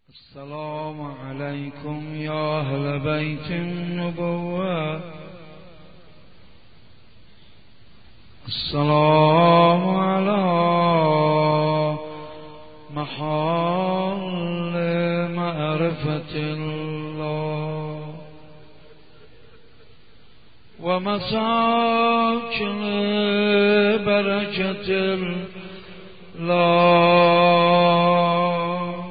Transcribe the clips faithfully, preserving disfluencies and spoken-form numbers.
السلام عليكم يا أهل بيت النبوة. السلام على محل معرفة الله ومساكن بركة الله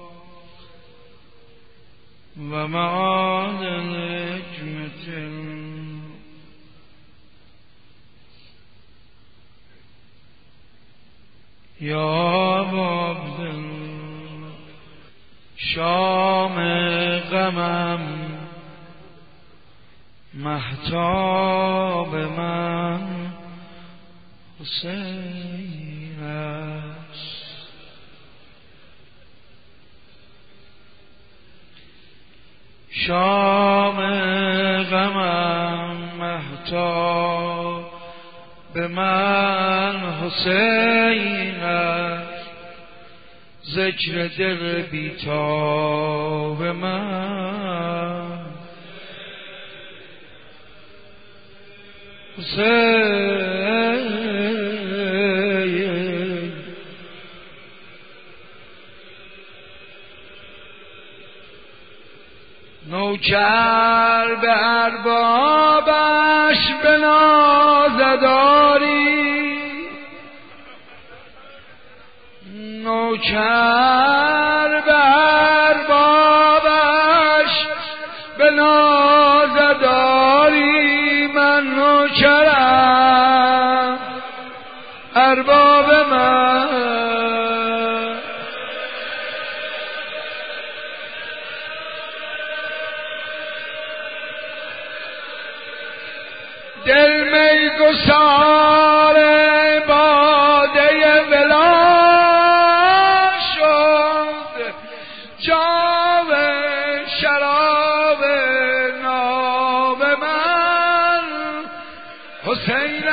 ومعاد الحكمة يا عبد شام غمم مهتاب من حسین است. شام غمم مهتاب من حسین است. ذکر دل بیتاب من حسین. نوکر به اربابش به نازداری، نوکر به اربابش به نازداری. من نوکرم ارباب من دل می گسار باده ولا شد، جام شراب ناب من حسین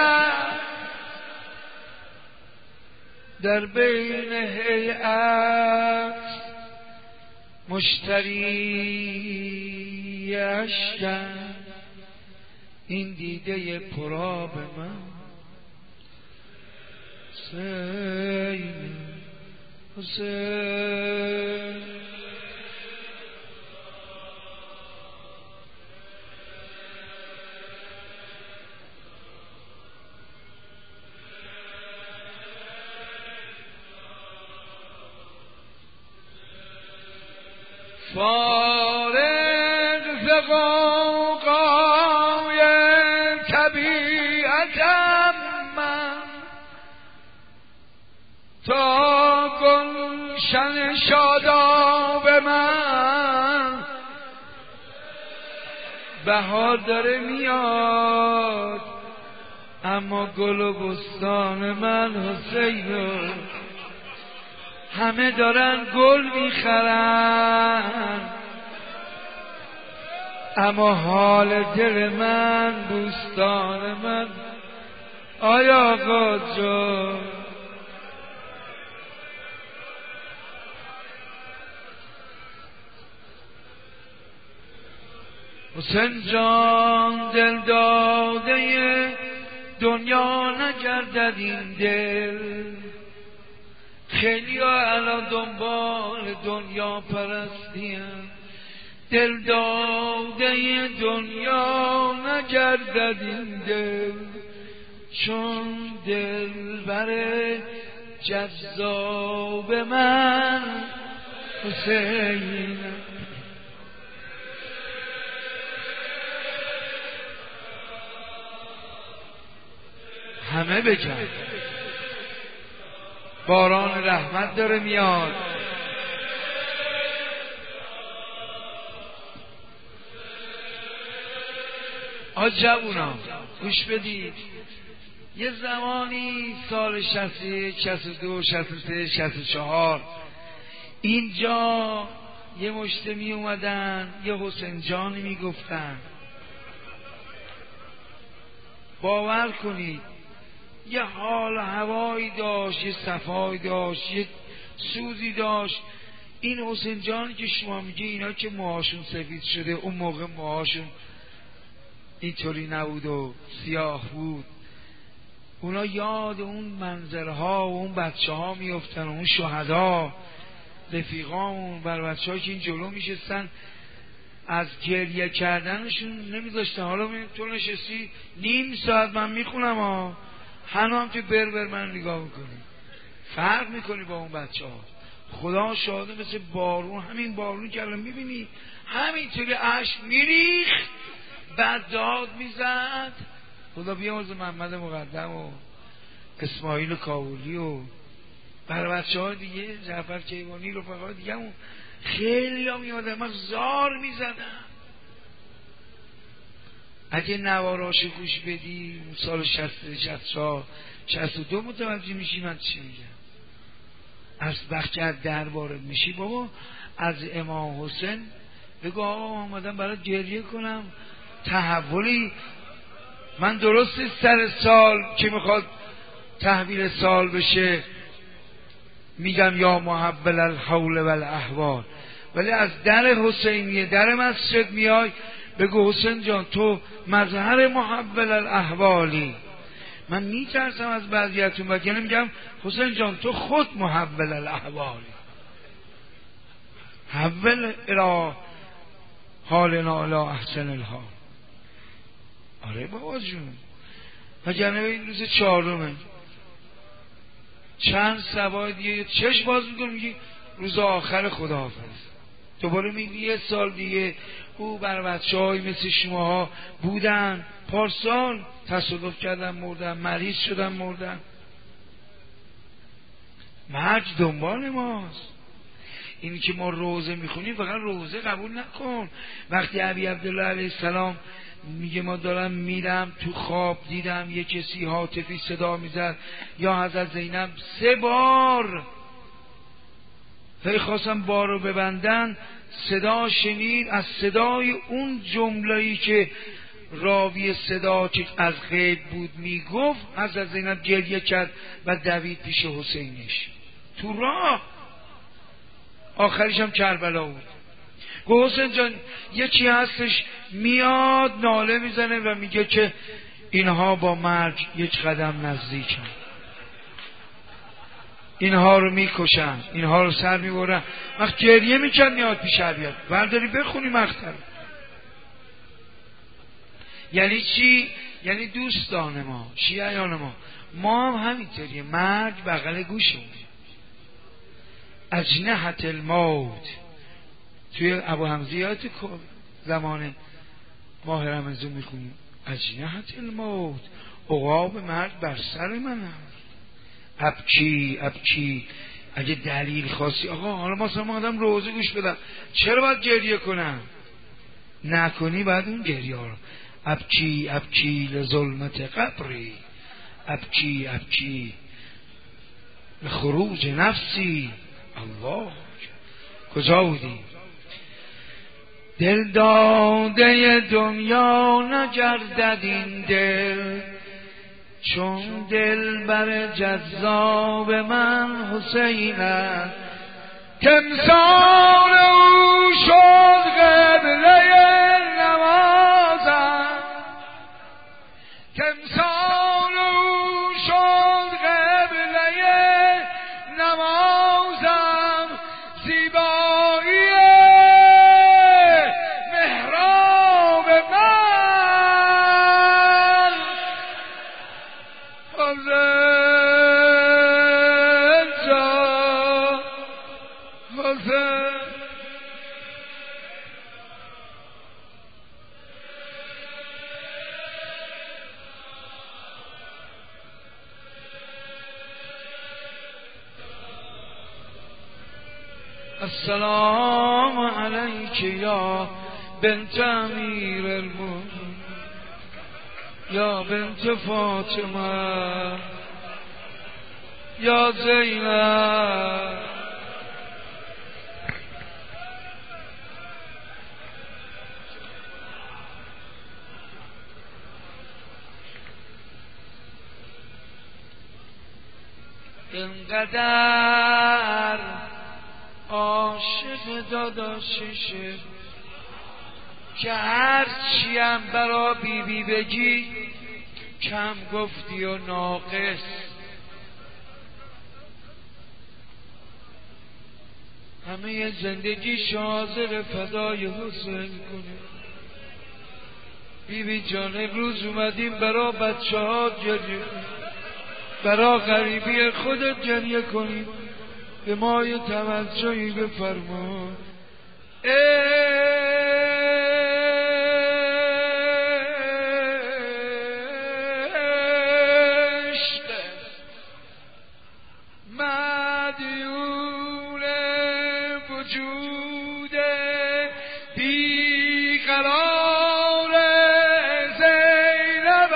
در بین هیئت مشتری اشکن. این دیده پراب من حسین حسین. فارغ ز غوغای طبیعتم من، تا گلشن شاداب من بهار داره میاد، اما گل و بستان من حسین همه دارن گل میخرن، اما حال دل من بوستان من. آیا آقا جان حسین جان دل داده دنیا نگردد این دل. خیلی ها الان دنبال دنیا پرستیم، دل داده دنیا نگردد این دل، چون دل بر جذاب من حسین. همه بگن باران رحمت داره میاد. آج جوونا گوش بدید، یه زمانی سال شصت و یک شصت و دو شصت و سه شصت و چهار اینجا یه مشته می اومدن یه حسین جانی می گفتن. باور کنید یه حال هوایی داشت، یه صفایی داشت، یه سوزی داشت این حسین جان که شما میگه اینا که موهاشون سفید شده، اون موقع موهاشون اینطوری نبود و سیاه بود، اونا یاد اون منظرها و اون بچه ها میفتن و اون شهدا رفیقامون بر بچه ها که این جلو میشستن از گریه کردنشون نمیذاشتن. حالا تو نشستی نیم ساعت من میخونم ها، هنوز هم تو بربر من نگاه میکنی، فرق میکنی با اون بچه ها. خدا شاهده مثل بارون، همین بارون که الان میبینی همینطوری اشک میریخت بعد داد میزد. خدا بیامرزه محمد مقدم و اسماعیل کابلی و بر بچه ها دیگه، جعفر کیوانی رو فقط دیگه همون خیلی ها میادن من زار میزدم. اگه نواراشو گوش بدی اون سال شصت شصت چهار شصت و دو متوجه میشی من چی میگم. از وقتی از دربارت میشی بابا از امام حسین بگو آقا آمدم برای گریه کنم، تحولی من درست سر سال که میخواد تحویل سال بشه میگم یا محول الحول والاحوال، ولی از در حسینیه در مسجد میای بگو حسین جان تو مظهر محول الاحوالی. من میترسم از بعضیاتون بگم میگم حسین جان تو خود محول الاحوالی، حول الى حالنا الی احسن الحال. آره بابا جون. و جنبه این روز چهارمه چند سبای دیگه چشم باز میکنی میگی روز آخر خداحافظ. دوباره میگی یه سال دیگه او بر بچه های مثل شماها بودن، پارسال تصادف کردن مردن، مریض شدن مردن. مرگ دنبال ماست. اینی که ما روزه میخونیم فقط روزه قبول نکن. وقتی ابی عبدالله علیه السلام میگه ما دارم میرم تو خواب دیدم یه کسی هاتفی صدا میزد یا حضرت زینب سه بار هی خواستم بارو ببندن، صدا شنید، از صدای اون جمله‌ای که راوی صدا که از غیب بود میگفت حضرت زینب گریه کرد و دوید پیش حسینش تو راه. آخریش هم کربلا بود. گفت حسین جان یکی هستش میاد ناله میزنه و میگه که اینها با مرگ یک قدم نزدیکن، اینها رو میکشن، اینها رو سر میبرن. وقت گریه میکرد میاد پیش عبیت برداری بخونی مقطع. یعنی چی؟ یعنی دوستان ما شیعیان ما ما هم همینطوریه، مرگ بغل گوشمونه. اجنحت الموت توی ابو حمزه یادت زمان ماه رمضان میخونیم اجنحت الموت، عقاب مرگ بر سر من هست. ابکی ابکی اگه دلیل خاصی آقا حالا مثلا ما آدم روزه گوش بدم چرا باید گریه کنم؟ نکنی بعد اون گریه ها رو ابکی ابکی لظلمت قبری، ابکی ابکی لخروج نفسی. الله کجا بودی؟ دل داده دنیا نگردد این دل، چون دل بر جذاب من حسین است. تمثال او شد قبله نمازم، تمثال او شد قبله نمازم. زیبایی محراب من حسین جان حسین. السلام علیک یا بنت امیر المؤمنین یا بنت فاطمه یا زینب. اینقدر عاشق عاشق داداششه که هر چیم برا بی بی بگی کم گفتی و ناقص. همه زندگی حاضر فدای حسین کنه. بی بی جان امروز اومدیم برا بچه ها گریه کنیم، برا غریبی خودت گریه کنیم، به ما یه توجهی بفرما. عشق مدیون وجود بیقرار زینب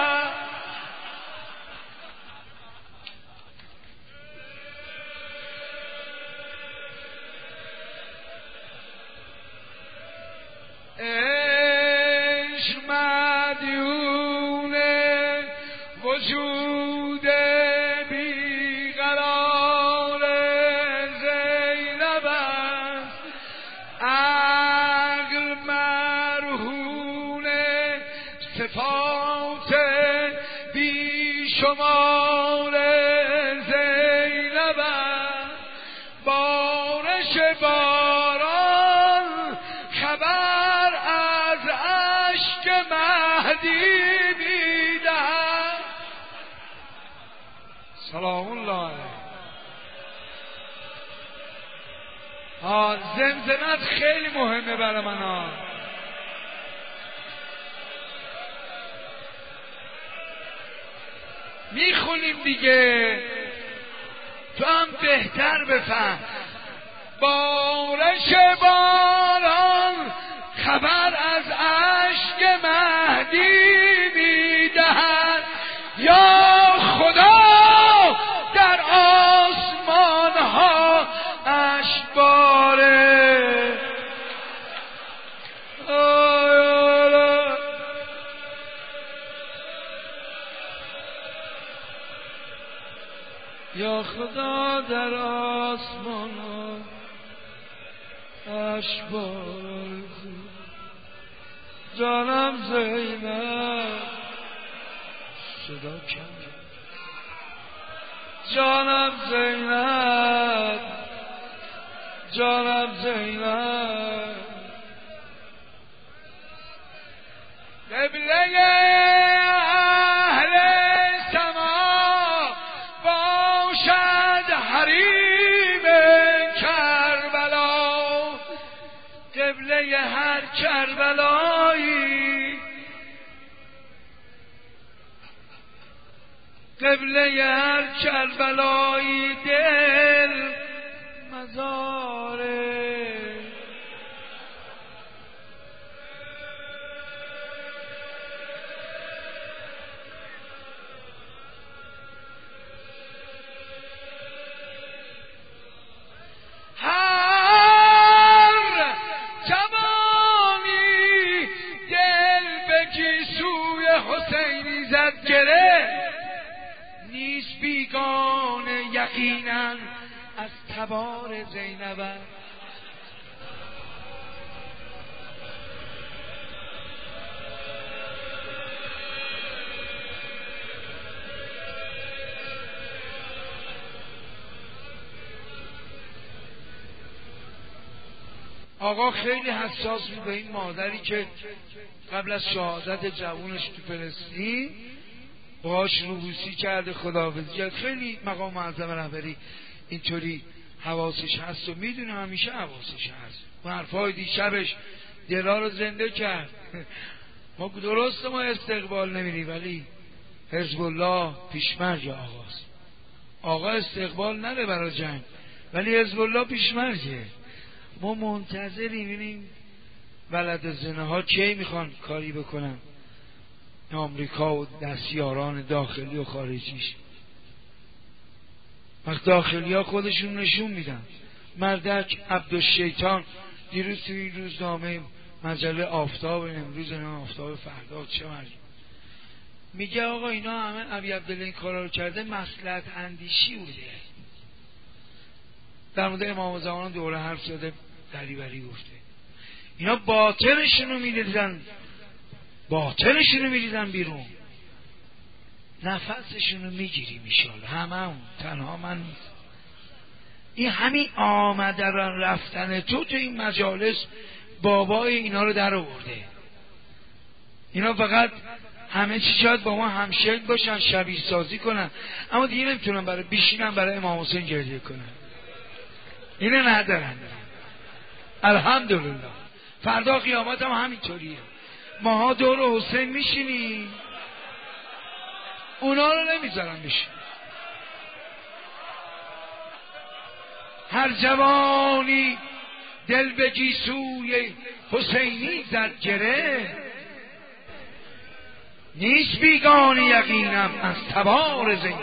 عشق مدیون وجود بیقرار زینب است. عقل مرهون صفات بیشمار زینب است. بارش باران خبر از اشک مهدی میدهد. سلام الله علیه. ها زمزمت خیلی مهمه برای من ها. میخونیم دیگه تو هم بهتر بفهم. بارش باران خبر از اشک مهدی میدهد. یا خدا در آسمان ها اشباره. یا خدا در آسمان ها اشباره. جانم زینب صدا کم. جانم زینب جانم زینب قبله اهل سما باشد حریم کربلا. قبله هر کربلایی قبله هر کربلایی دل مزاره. هر جوانی دل به گیسوی حسینی زد گره، نیست بیگانه یقینا از تبار زینب. آقا خیلی حساس بود به این مادری که قبل از شهادت جوونش تو فلسطین باهاش روبوسی کرده، خداحافظی کرد. خیلی مقام معظم رهبری اینطوری حواسش هست و میدونه همیشه حواسش هست. اون حرفای دیشبش دلا رو زنده کرد. ما درسته ما استقبال نمیریم ولی حزب الله پیشمرگ آقاست. آقا استقبال نره برای جنگ ولی حزب الله پیشمرگه. ما منتظریم ببینیم ولد زنه ها کی میخوان کاری بکنن، آمریکا و دستیاران داخلی و خارجیش. وقت داخلی ها خودشون نشون میدن. مردک عبدالشیطان دیروز توی این روزنامه مجله آفتاب امروز نه آفتاب فردا چه مرد میگه آقا اینا همه ابی عبدالله این کارا رو کرده مصلحت اندیشی بوده. در مورد امام زمان دوره حرف زده دریوری گفته. اینا باطنشونو میریزن باطنشونو میریزن بیرون، نفسشونو میگیری میشال همه تنها من نیست. این همین آمدن رفتن تو تو این مجالس بابای اینا رو در آورده. اینا فقط همه چی شاید با ما همشکل باشن، شبیه سازی کنن، اما دیگه نمیتونن برای بیشینن برای امام حسین گریه کنن. اینه ندارن. الحمدلله. فردا قیامت هم همینطوریه. ماها دور حسین میشینیم، اونا رو نمیذارن بشین. هر جوانی دل به گیسوی حسینی زد گره، نیست بیگانه یقینم از تبار زینب.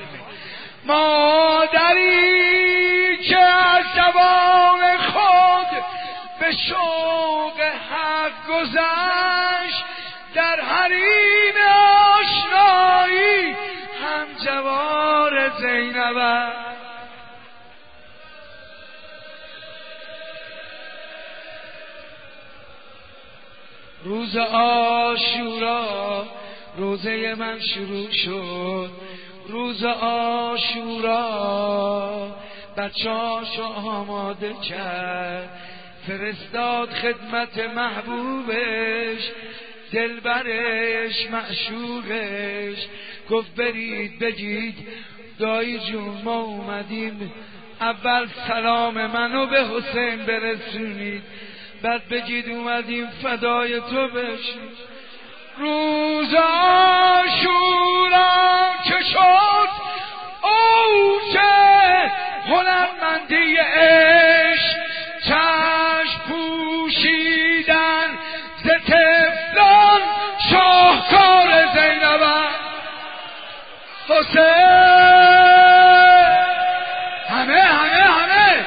مادری که از زبان خود به شوق حق گذشت، در حریم آشنایی هم جوار زینب. روز عاشورا روزه من شروع شد، روز عاشورا بچه‌هاشو آماده کرد، فرستاد خدمت محبوبش، دلبرش معشوقش، گفت برید بگید دایی جون ما اومدیم اول سلام منو به حسین برسونید، بعد بگید اومدیم فدای تو بشیم. روز عاشورا که شد اوج هنرمندی عشق، چشم پوشیدن ز طفلان شاهکار زینب حسین. همه همه همه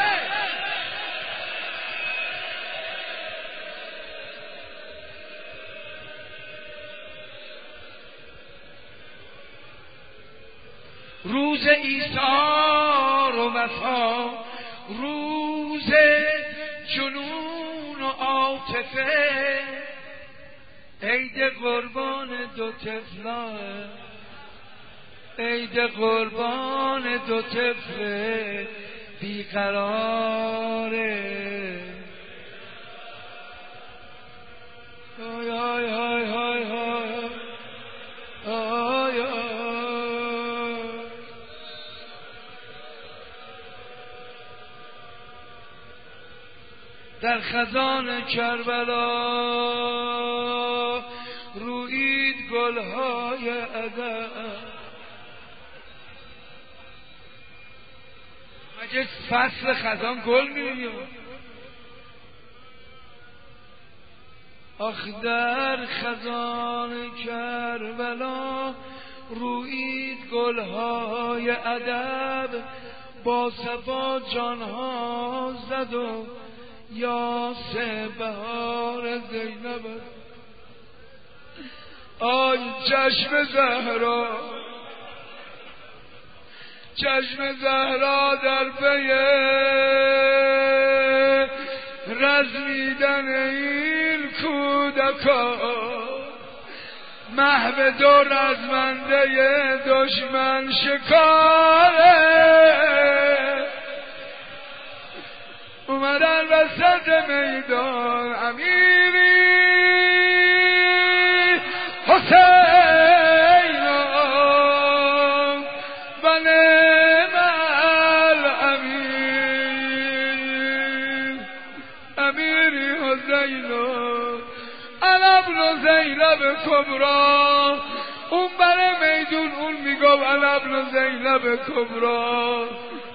روز ایثار و وفا، روز جنون و عاطفه، عید قربان دو طفلان، عید قربان دو طفل بیقراره. آی آی آی آی آی آی. در خزان کربلا رویید گلهای ادب. مگه فصل خزان گل می‌بینی؟ آخ در خزان کربلا رویید گلهای ادب، با صفا جانها زد و یاس بهار زینب. آی چشم زهرا، چشم زهرا در پی رزمیدن این کودکا، محو دو رزمنده دشمن شکاره، اومدن وسط میدان امیری حسین و نعم الامیر، امیری حسین انا ابن زینب کبرا. اون برای میدون اون میگفت انا ابن زینب کبرا.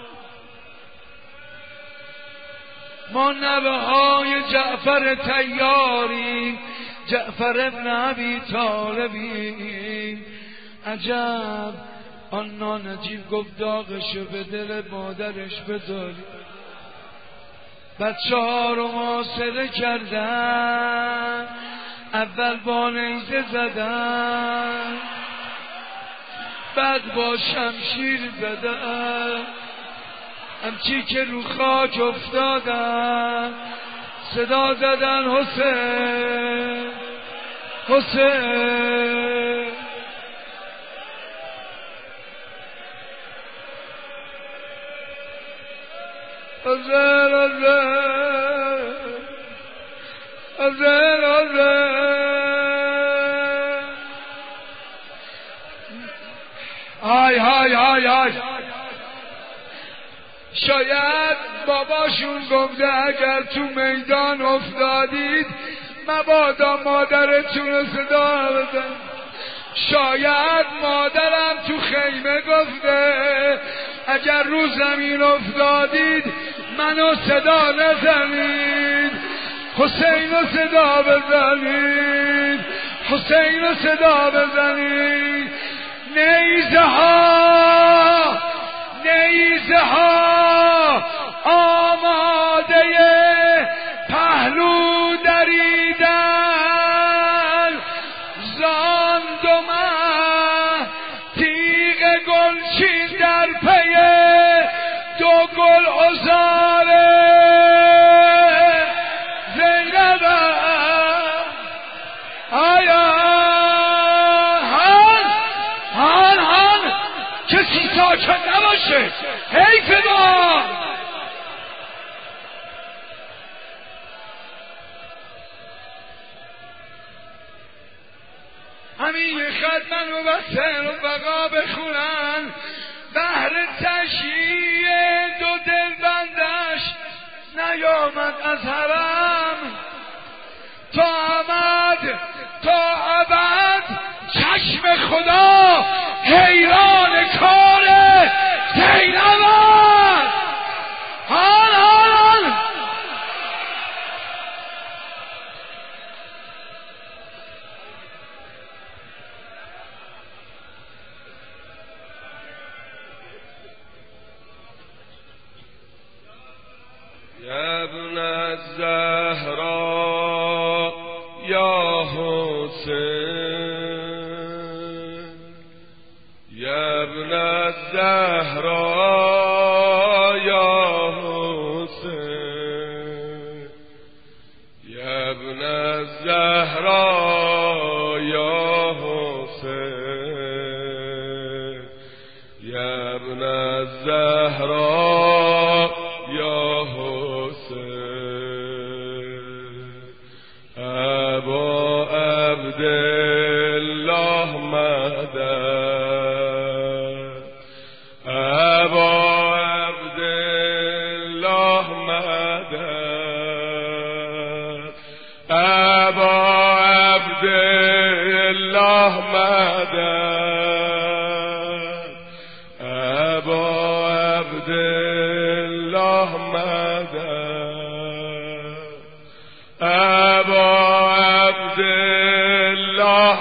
ما نوه های جعفر طیاری، جعفر ابن ابی طالبیم. عجب آن نانجیب گفت داغشو به دل مادرش بذاری. بچه ها رو محاصره کردن، اول با نیزه زدن، بعد با شمشیر زدن، همچی که رو خاک افتادن صدا زدن حسین حسین. حسین حسین حسین. های های های های. شاید باباشون گفته اگر تو میدان افتادید مبادا مادرتون رو صدا بزن. شاید مادرم تو خیمه گفته اگر رو زمین افتادید منو صدا نزنید، حسین رو صدا بزنید، حسین رو صدا بزنید. نیزه ها نیزه ها آماده پهلو دریدن، زان دو مه تیغ گلچین در پی دو گل عذار زینب. آیا هن هن هن کسی ساکت نباشه، حیف ما. همین خط من و بسر و بقا بخونن، بهر تشییع دو دل بندش نیامد از حرم، تا آمد تا ابد چشم خدا حیران کار زینب است. حال حال یا ابن الزهرا یا حسین، یا ابن الزهرا یا حسین، یا ابن الزهرا یا حسین، یا ابن الزهرا یا حسین. ابا عبدالله مدد، ابا عبدالله مدد، ابا عبدالله مدد، ابا عبدالله مدد، ابا عبدالله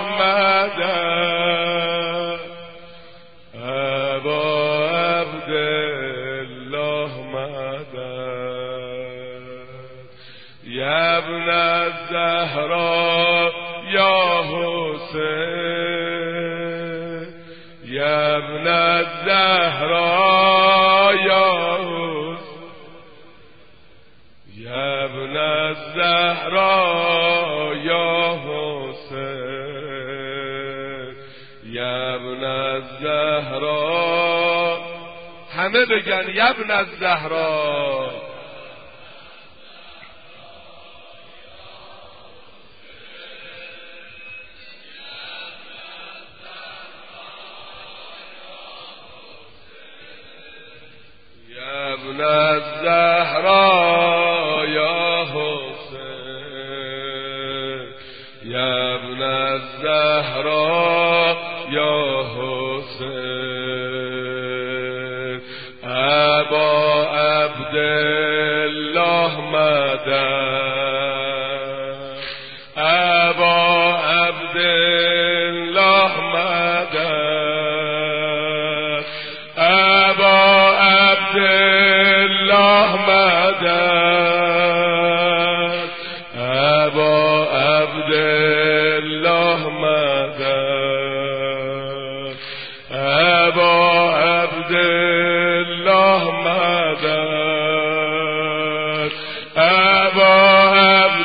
مدد، ابا عبدالله مدد. یا ابن الزهرا یا حسین، یا ابن الزهرا یا حسین، یا ابن الزهرا یا حسین، یا ابن الزهرا. همه بگن یا ابن الزهرا. یا ابن الزهرا یا حسین، یا ابن الزهرا یا حسین. ابا عبد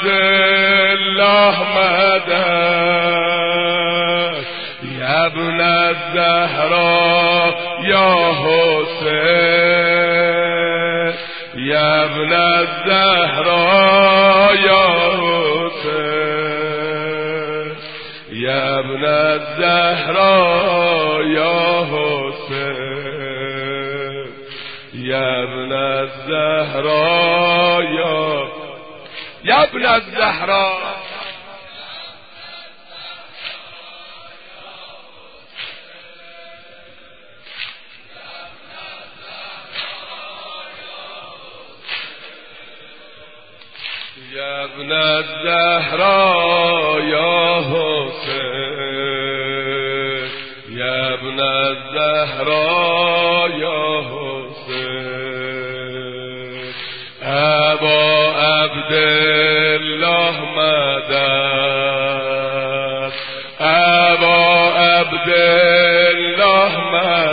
عبدالله مدد یا ابن الزهرا یا حسین یا ابن الزهرا یا حسین یا ابن الزهرا یا حسین یا ابن الزهرا یا یا ابن الزهرا یا ابن الزهرا یا حسین یا ابن الزهرا یا حسین ابا عبدالله مدد ابا عبدالله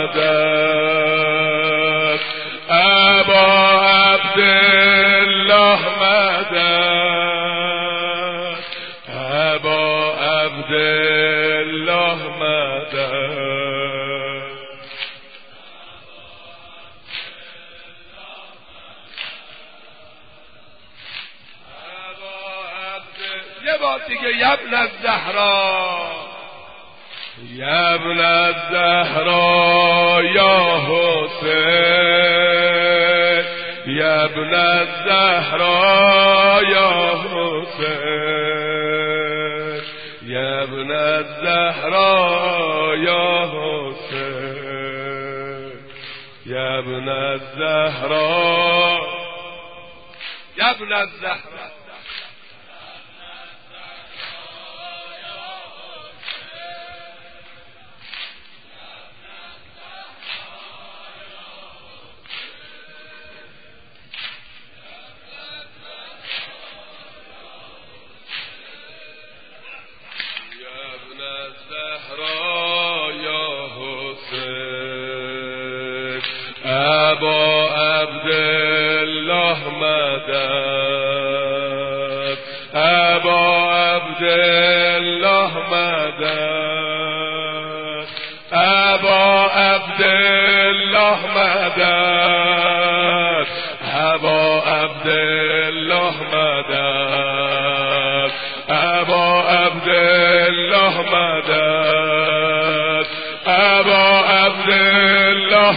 مدد ابا عبدالله مدد ابا عبدالله مدد یه بار دیگه یا ابن الزهرا یا ابن الزهرا یا حسین یا ابن الزهرا یا حسین یا ابن الزهرا یا حسین یا ابن الزهرا یا ابن الزهرا ابا عبدالله مدد ابا عبدالله مدد ابا عبدالله مدد ابا عبدالله مدد ابا عبدالله مدد ابا عبدالله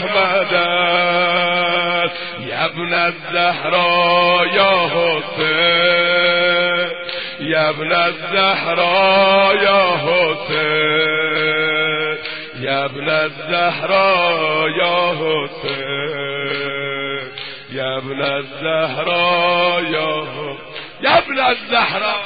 مدد یا ابن الزهرا یا حسین یا ابن الزهرا یا حسین یا ابن الزهرا یا حسین یا ابن الزهرا یا حسین یا ابن الزهرا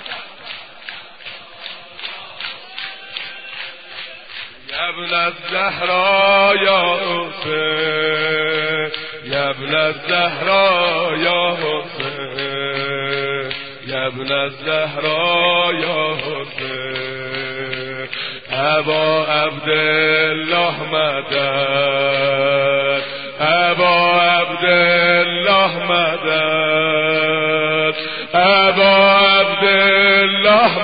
یا ابن الزهرا یا حسین یا ابن الزهرا یا حسین یا ابن الزهرا یا حسین ابا عبدالله مدد ابا عبدالله مدد ابا عبدالله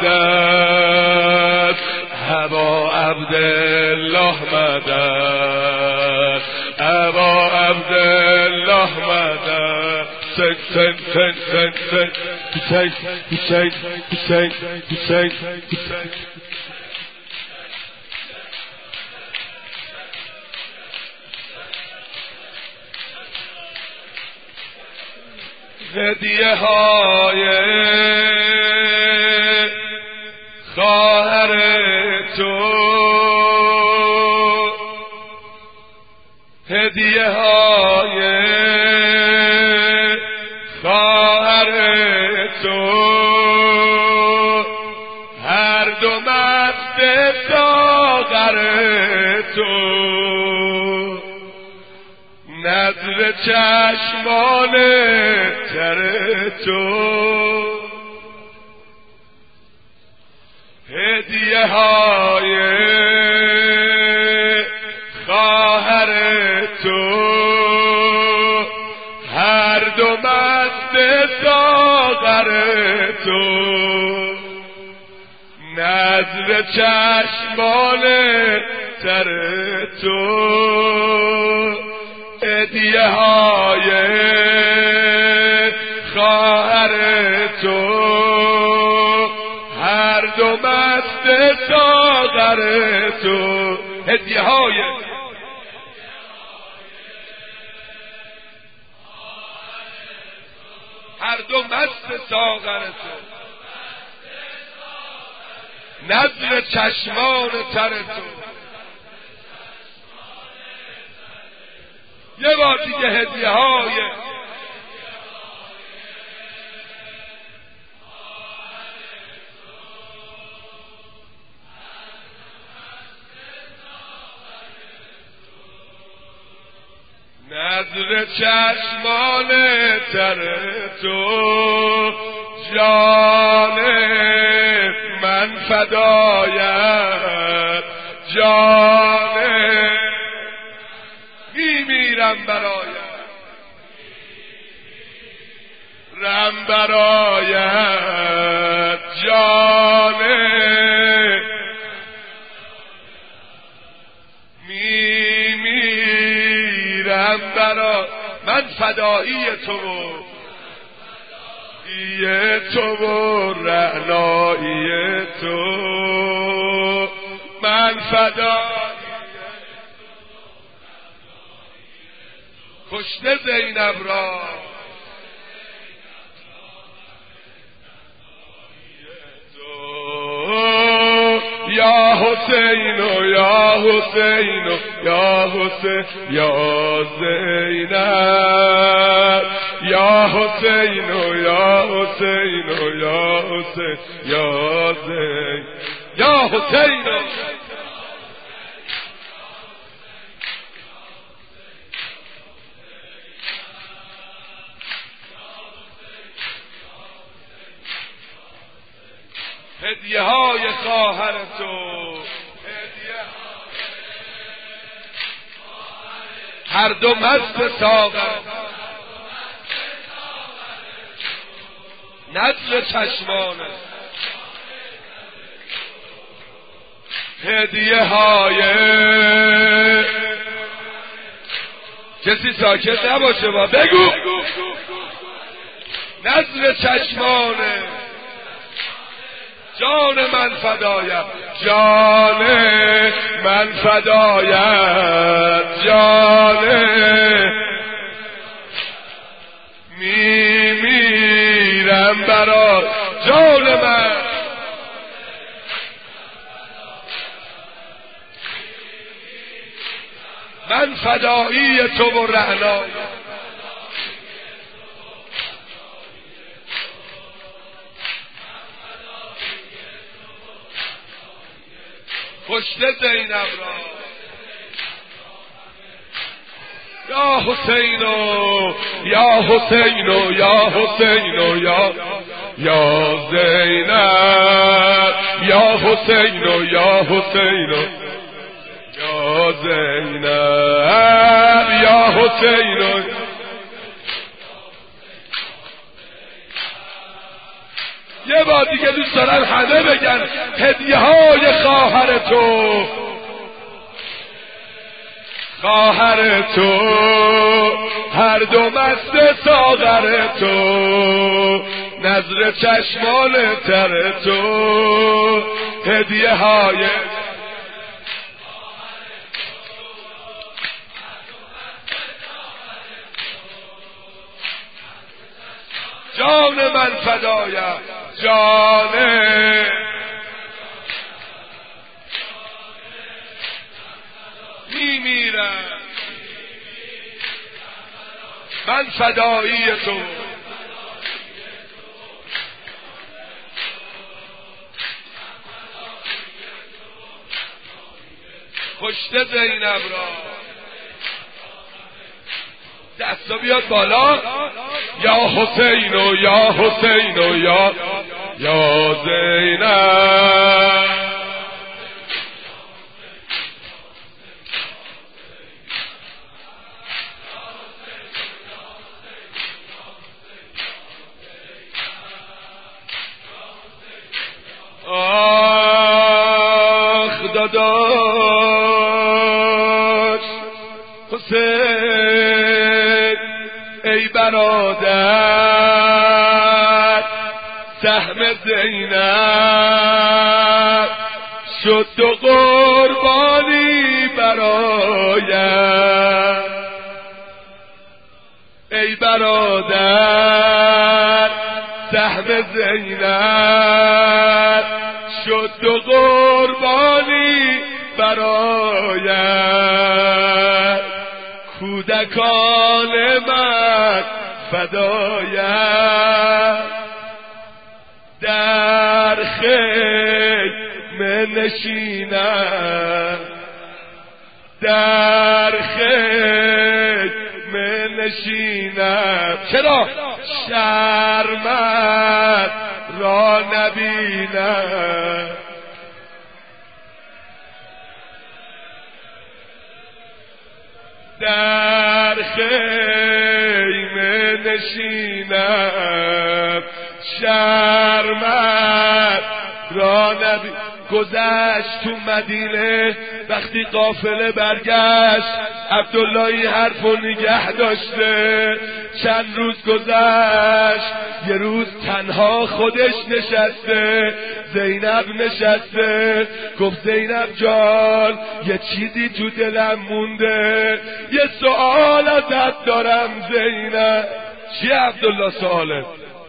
مدد ابا عبدالله مدد ابا عبدالله مدد سن سن سن سن سن حسین حسین حسین حسین حسین هدیه های خواهر تو هدیه های خواهر تو هر دو مست ساغر تو نظر چشمان تر تو هدیه های خواهر تو هر دو مست ساغر تو نظر چشمان تر تو هدیه های خواهر تو هر دو مست ساغر تو هدیه های هر دو مست ساغر تو نظر چشمان تر تو یه بار دیگه هدیه های نظر چشمان تر تو جان من فدایت جان میمیرم برایت رم برایت جان میمیرم برا من فدایی تو یه تو و رعنایی تو من فدایی کشته زینب را یا حسین و یا حسین و یا حسین یا زینب یا حسین و یا حسین و یا حسین یا زین یا حسین هدیه های خواهر تو هر دو مست ساغر نظر چشمان هدیه های کسی ساکت نباشه با بگو نظر چشمان جان من فدایت جان من فدایت جان میمیرم برای جان من من فدایی تو و رعنایی کشته زینب را یا حسینو یا حسینو یا حسینو یا یا زینب یا حسینو یا حسینو یا زینب یا حسینو یه بار دیگه دوست دارن همه بگن هدیه های خواهر تو خواهر تو هر دو مست ساغر تو نظر چشمان تر تو هدیه های جان من فدایت جان میمیرم من فدایی تو کشته زینب را دستا بیاد بالا یا حسین و یا حسین و یا یا زینب را داشت حسین ای برادر سهم زینب شد دو قربانی برایم ای برادر سهم زینب شد دو قربانی برایم کودکان من فدایم در خیمه نشینم در خیمه نشینم چرا شرمت را نبینم در خیمه نشینم شرمت را نبی گذشت تو مدینه وقتی قافله برگشت عبداللهی حرفو نگه داشته چند روز گذشت یه روز تنها خودش نشسته زینب نشسته گفت زینب جان یه چیزی تو دلم مونده یه سوال ازت دارم زینب چیه عبدالله سواله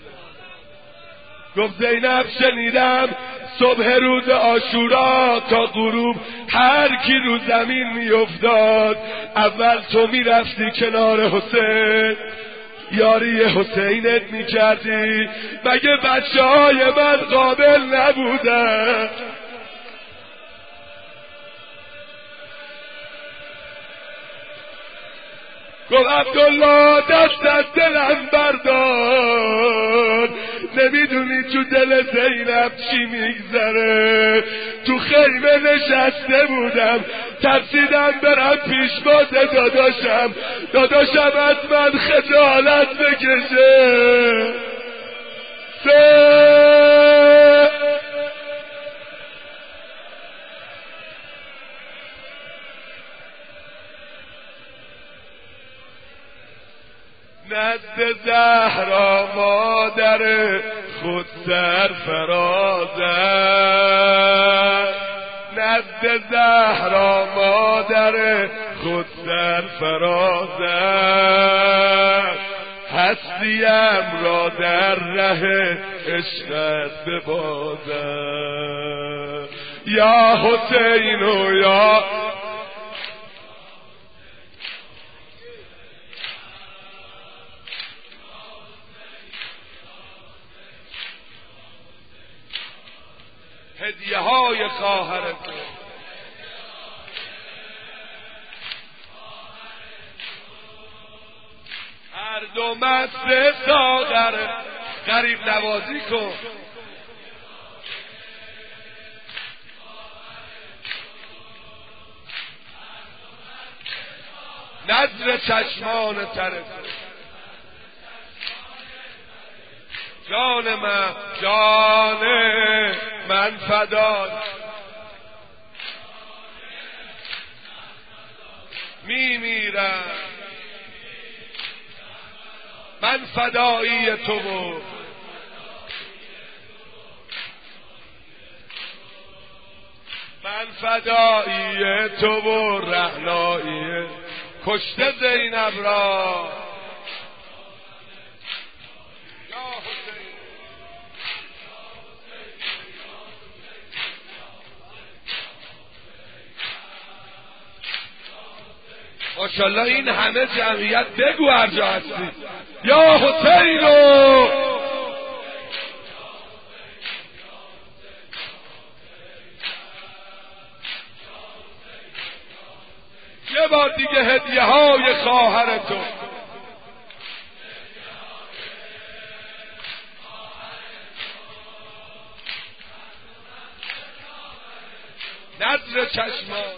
گفت زینب شنیدم صبح روز عاشورا تا غروب هر کی رو زمین میافتاد اول تو میرفتی کنار حسین یاری حسینت میکردی مگه بچه های من قابل نبودن گفت عبدالله دست از دلم بردار نمیدونی تو دل زینب چی میگذره تو خیمه نشسته بودم ترسیدم برم پیشواز داداشم داداشم از من خجالت بکشه سه نزد زهرا مادر خود سرفرازه نزد زهرا مادر خود سرفرازه هستیم را در ره عشقت ببازه یا حسین و یا هدیه های خواهرت هر دو مست ساغر غریب نوازی کن نظر چشمان ترت جان من جان من فدای می میرم من فدایی تو بود من فدایی تو بود رهنایی کشته زینب را ماشاءالله این همه جمعیت بگو هر جا هستی یا حسینو یه بار دیگه هدیه های خواهرتو نظر چشمان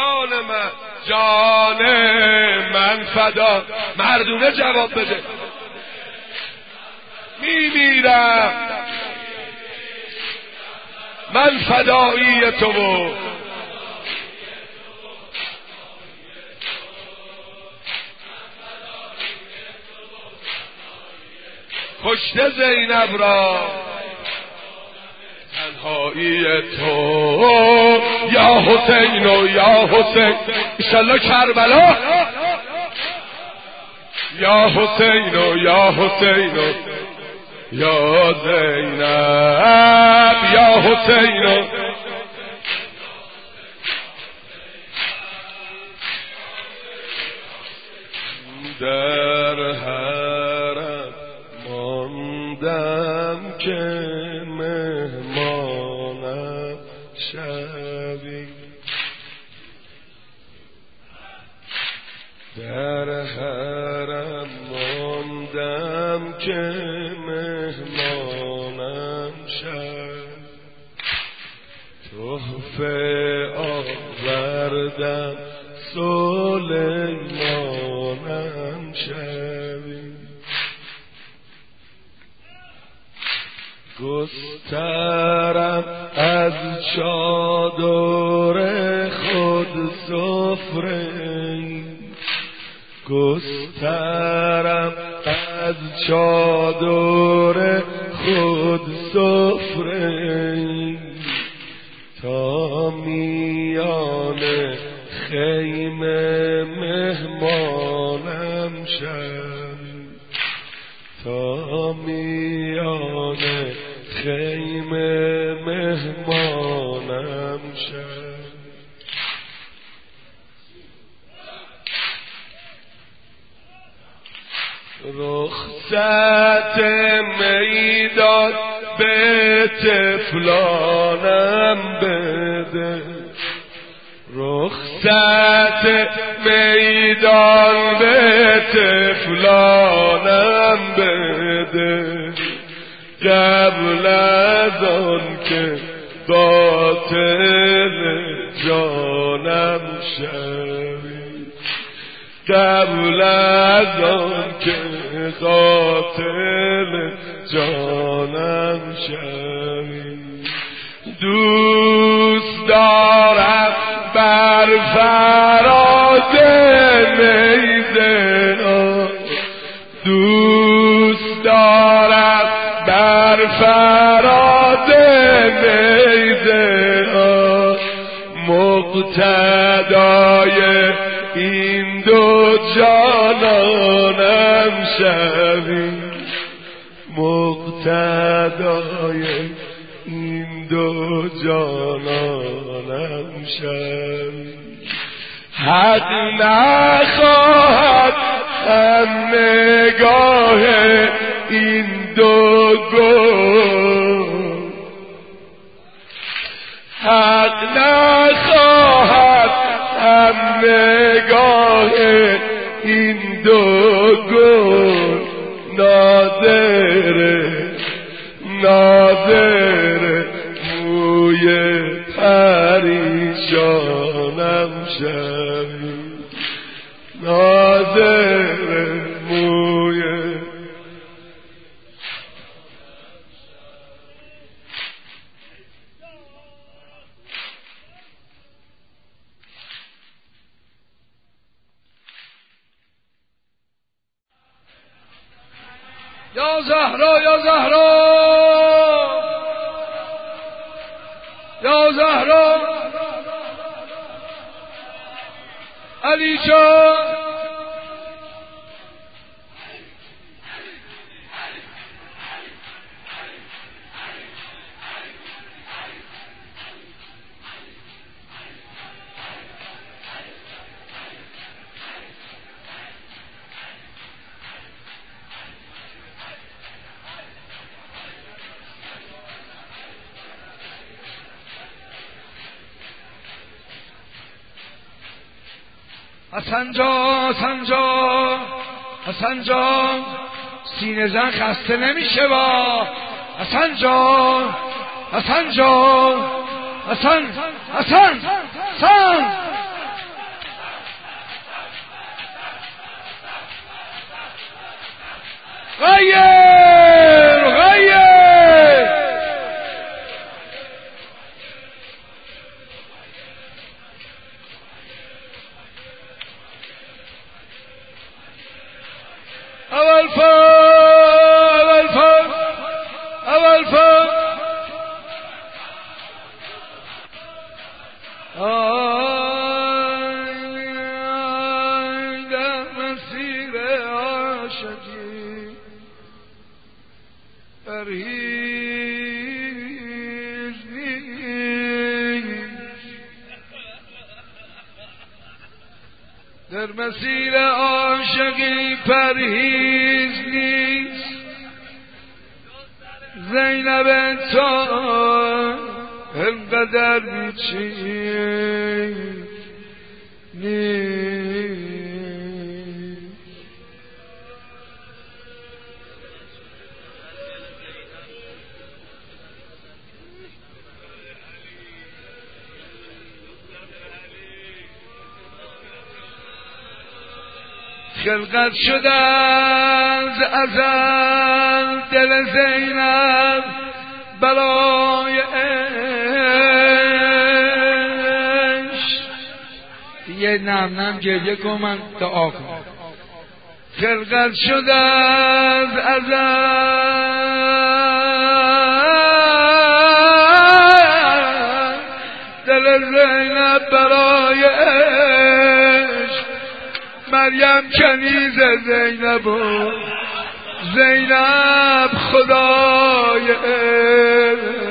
جان من جان من فدا. مردونه جواب بده. میمیرم من فدایی تو و کشته زینب را تنهایی تو یا حسین و یا حسین. انشالله کربلا یا حسین و یا حسین و یا زینب یا حسین و در حرم ماندم که مهمانم شوی. در حرم ماندم که مهمانم شوی. تحفه آوردم سلیمانم شوی. گسترم از چادر خود سفره. گسترم از چادر خود سفره تا میان خیمه مهمانم شد. تا میان خیمه مهمانم شد. رخصت میدان به طفلانم بده. رخصت میدان به طفلانم بده. قبل از آن که باطل جانم شوی. قبل از آن که قاتل جانم شوی. دوست دارم بر فراز نیزه ها. دوست دارم بر فراز نیزه ها مقتدای این دو جانانم شوی. مقتدای این دو جانانم شوی. حق نخواهد هم نگاه این دو گل. حق نخواهد هم نگاه این دو گل. ناظر ناظر موی پریشانم شوی. ناظر موی یا زهرا یا زهرا یا زهرا علی جان. حسن جان حسن جان حسن جان سینه زن خسته نمیشه با. حسن جان حسن جان حسن حسن حسن غیر غیر اول فر اول فر اول فر آی در مسیر عاشقی پرهیز نیست در مسیر عاشقی پرهیز نیست زینب تو انقدر بیچی نیست خلقت شده از ازل دل زینب برای عشق یه نم نم گریه کن من دعا کن خلقت شده از ازل دل زینب برای عشق مریم کنیز زینب و زینب خدای عشق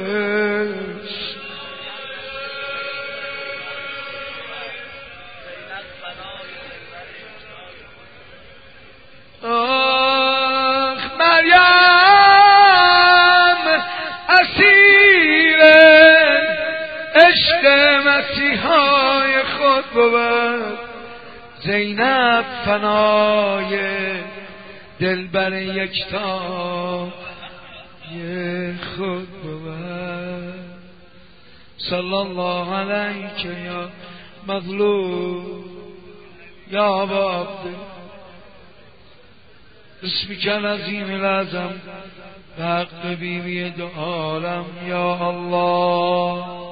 آخ مریم اسیر عشق مسیحای خود بود زینب فنای دلبر یکتا یه خود بود صلی الله علیک یا مظلوم یا ابا عبد اسمک العظیم العظم به حق بیبی دو عالم یا الله